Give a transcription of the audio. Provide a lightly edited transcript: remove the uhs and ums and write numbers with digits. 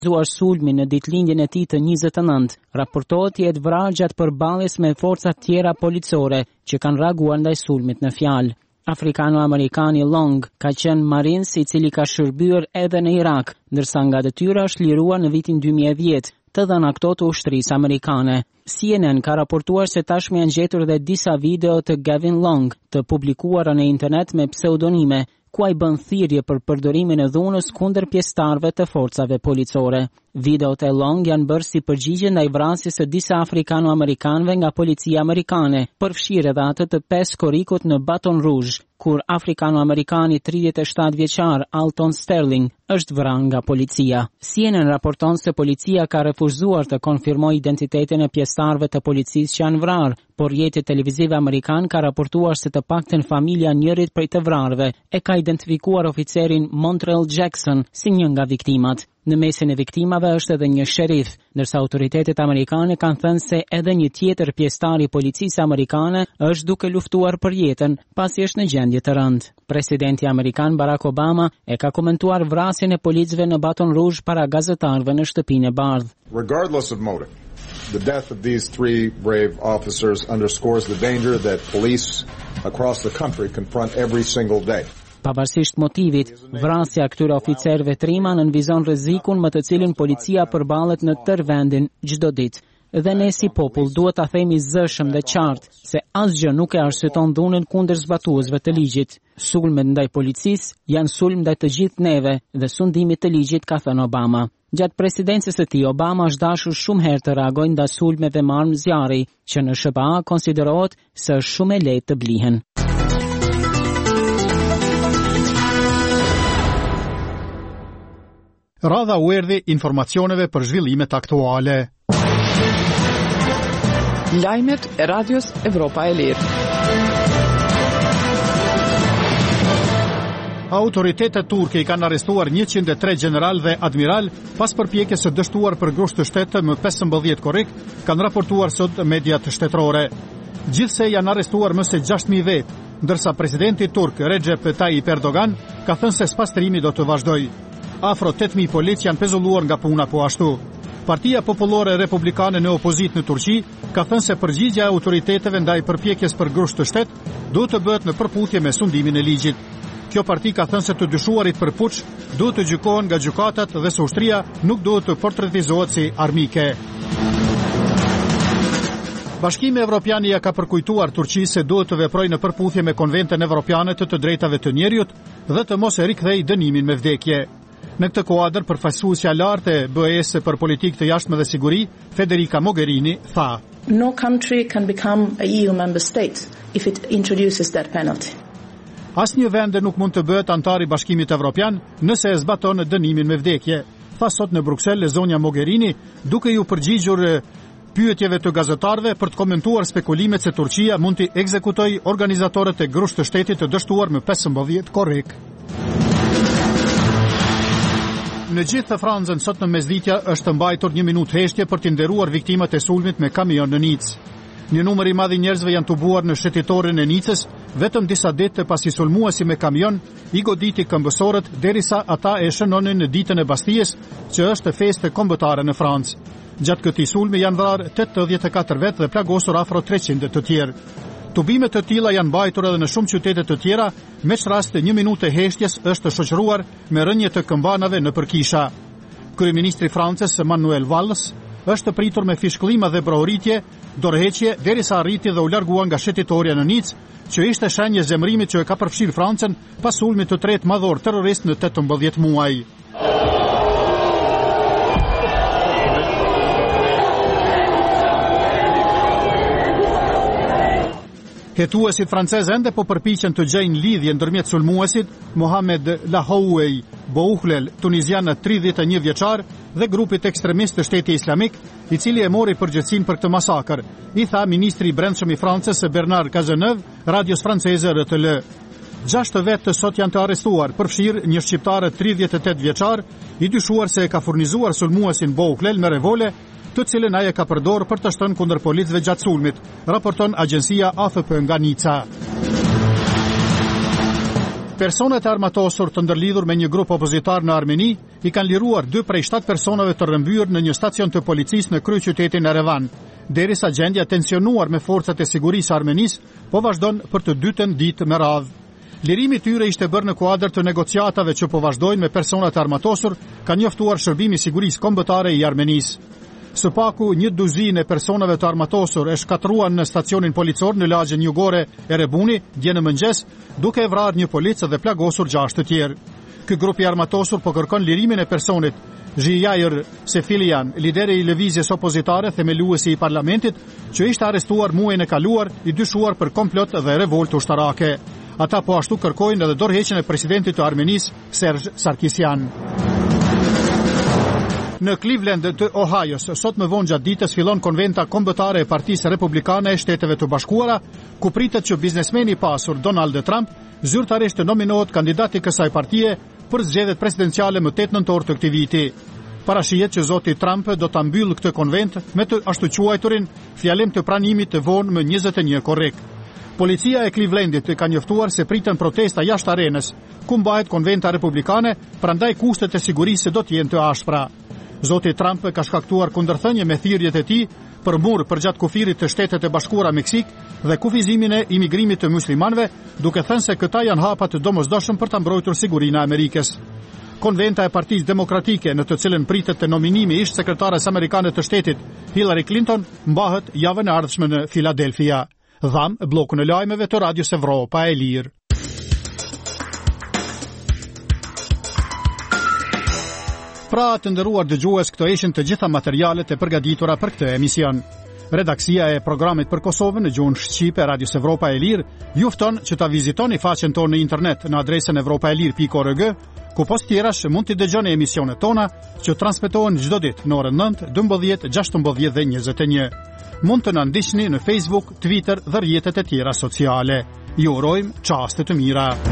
zuar sulmin në ditëlindjen e tij të 29. Raportohet të jetë vrarë gjatë përballjes me forcat tjera policore që kanë reaguar ndaj sulmit në fjalë. Afrikano-amerikani Long ka qenë marines i cili ka shërbyer edhe në Irak, ndërsa nga detyra është liruar në vitin 2010, të dhëna këto të ushtrisë amerikane. CNN ka raportuar se tashmë janë gjetur dhe disa video të Gavin Long të publikuara në internet me pseudonime, ku ai bën thirrje për përdorimin e dhunës kundër pjesëtarëve të forcave policore. Videot e Long janë bërë si përgjigje ndaj vrasjes së disa afrikano-amerikanëve nga policia amerikane, përfshirë edhe atë të 5 korrikut në Baton Rouge, kur afrikano-amerikani 37 vjeçar Alton Sterling është vrarë nga policia. CNN raporton se policia ka refuzuar të konfirmojë identitetin e pjesëtarëve të policisë që janë vrarë, por rrjeti televiziv amerikan ka raportuar se të paktën familja njërit prej të vrarëve e ka identifikuar oficerin Montrell Jackson si një nga viktimat. Në mesin e viktimave është edhe një sherif, ndërsa autoritetet amerikane kanë thënë se edhe një tjetër pjesëtar i policisë amerikane është duke luftuar për jetën, pasi është në gjendje të rëndë. Presidenti amerikan Barack Obama e ka komentuar vrasjen e policëve në Baton Rouge para gazetarëve në Shtëpinë e Bardhë. Regardless of motive, the death of these three brave officers underscores the danger that police across the country confront every single day. Pavarësisht motivit, vrasja këtyre oficerëve trima nënvizon rrezikun me të cilin policia përballet në tërë vendin çdo ditë. Dhe ne si popull duhet ta themi zëshëm dhe qartë se asgjë nuk e arsyeton dhunën kundër zbatuesve të ligjit. Sulmet ndaj policisë janë sulm ndaj të gjithë neve dhe sundimi të ligjit, ka thënë Obama. Gjatë presidencës së tij, Obama është dashur shumë herë të reagojë ndaj sulmeve me armë zjarri, që në SBA konsiderohet se është shumë e lehtë të blihen. Radha u erdhi informacioneve për zhvillimet aktuale. Lajmet e Radios Evropa e Lirë. Autoritetet turke i kanë arrestuar 103 general dhe admiral pas përpjekjes së dështuar për grusht të shtetë më 15 korrik, kanë raportuar sot mediat shtetërore. Gjithsej janë arrestuar më se 6.000 vetë, ndërsa presidenti turk Recep Tayyip Erdogan ka thënë se spastrimi do të vazhdojë. Afro 8.000 polic janë pezulluar nga puna po ashtu. Partia Popullore Republikane në opozit në Turqi ka thënë se përgjigjja e autoriteteve ndaj përpjekjes për grusht të shtet duhet të bëhet në përputhje me sundimin e ligjit. Kjo parti ka thënë se të dyshuarit për puç duhet të gjykohen nga gjykatat dhe se ushtria nuk duhet të portretizohet si armike. Bashkimi Evropian ja ka përkujtuar Turqisë se duhet të veprojë në përputhje me Konventën Evropiane të drejtave të njerëzit dhe të mos e rikthejë dënimin me vdekje. Në këtë kuadër, përfaqësuesja lartë e BE-s për politikë të jashtme dhe siguri, Federica Mogherini, tha: No country can become a EU member state if it introduces that penalty. Asnjë vend nuk mund të bëhet antar i Bashkimit Evropian nëse e zbaton dënimin me vdekje, tha sot në Bruksel zonja Mogherini, duke ju përgjigjur pyetjeve të gazetarëve për të komentuar spekulimet se Turqia mund të ekzekutojë organizatorët e grusht të shtetit të dështuar më 15 korrik. Në gjithë Francën sot në mesditja është mbajtur 1 minutë heshtje për të nderuar viktimat e sulmit me kamion në Nicë. Një numër i madh i njerëzve janë tubuar në shtetorin e Nicës vetëm disa ditë pasi sulmuesi me kamion i goditi këmbësorët derisa ata e shënonin në ditën e Bastijes, që është festë kombëtare në Francë. Gjatë këtij sulmi janë vrarë 84 vetë dhe plagosur afro 300 të tjerë. Tubimet të tilla janë mbajtur edhe në shumë qytete të tjera, me rast 1 minutë heshtjes është shoqëruar me rënje të këmbanave në përkisha. Kryeministri francez Manuel Valls është pritur me fishkëllima dhe brohoritje, dorëheqje derisa arriti dhe u largua nga shtetoria në Nicë, që ishte shenjë zemrimit që e ka përfshirë Francën pas sulmit të tretë madhor terrorist në 18 muaj. Hetuesit francez ende po përpiqen të gjejnë lidhje ndërmjet sulmuesit Mohamed Lahouei Bouhlel, tunizian 31 vjeçar, dhe grupit ekstremist të Shteti Islamik, i cili e mori përgjegjësinë për këtë masakër, i tha ministri i brendshëm i Francës Bernard Cazeneuve radios franceze RTL. 6 vetë sot janë të arrestuar, përfshirë një shqiptare 38 vjeçar, i dyshuar se e ka furnizuar sulmuesin Bouhlel me revole, të cilën ai e ka përdorur për të shtënë kundër policëve gjatë sulmit, raporton agjencia AFP nga Nica. Personat e armatosur të ndërlidhur me një grup opozitar në Armeni I kanë liruar 2 prej 7 personave të rrëmbyer në një stacion të policisë në kryeqytetin Erevan, derisa gjendja tensionuar me forcat e sigurisë armenisë po vazhdon për të dytën ditë me radhë. Lirimi I tyre ishte bërë në kuadër të negociatave që po vazhdojnë me personat e armatosur, ka njoftuar Shërbimi I Sigurisë Kombëtare I Armenisë. Së paku 12 e personave të armatosur e shkatruan në stacionin policor në lagjen jugore e Rebuni dje në mëngjes, duke e vrarë një policë dhe plagosur 6 të tjerë. Ky grup I armatosur po kërkon lirimin e personit Zhijair Sefilian, lideri I lëvizjes opozitare, themeluesi I parlamentit, që ishte arrestuar muajin e kaluar I dyshuar për komplot dhe revoltë ushtarake. Ata po ashtu kërkojnë edhe dorëheqjen e presidentit të Armenisë, Serge Sarkisian. Në Cleveland të Ohio's, sot më vonë gjatë ditës fillon konventa kombëtare e Partisë Republikane e Shteteve të Bashkuara, ku pritet që biznesmeni I pasur Donald Trump zyrtarisht të nominohet kandidat I kësaj partie për zgjedhjet presidenciale më 8 nëntor të këtij viti. Parashihet që zoti Trump do ta mbyllë këtë konvent me të ashtu quajturin fjalim të pranimit të vonë më 21 korrik. Policia e Clevelandit ka njoftuar se priten protesta jashtë arenës, ku mbahet konventa republikane, prandaj kushtet e sigurisë do të jenë të ashpra. Zoti Trump ka shkaktuar kundërthënie me thirrjet e tij për mur përgjatë kufirit të Shtetet e Bashkuara Meksik dhe kufizimin e imigrimit të muslimanëve, duke thënë se këta janë hapa të domosdoshëm për ta mbrojtur sigurinë e Amerikës. Konventa e Partisë Demokratike, në të cilën pritet të nominimi I ish sekretares amerikane të shtetit Hillary Clinton, mbahet javën e ardhshme në Filadelfia. Dham bllokun e lajmeve të Radios Evropa e Lirë. Pra të nderuar dëgjues, këto ishin të gjitha materialet e përgatitura për këtë emision. Redaksia e programit për Kosovën në gjuhën shqipe Radios Evropa e Lirë ju fton që ta vizitoni faqen tonë në internet në adresën evropaelir.org, ku post tjerash mund të dëgjoni emisionet tona që transmetohen çdo ditë në orën 9, 12, 16 dhe 21. Mund të na ndiqni në Facebook, Twitter dhe rrjetet e tjera sociale. Ju urojmë çaste të mira.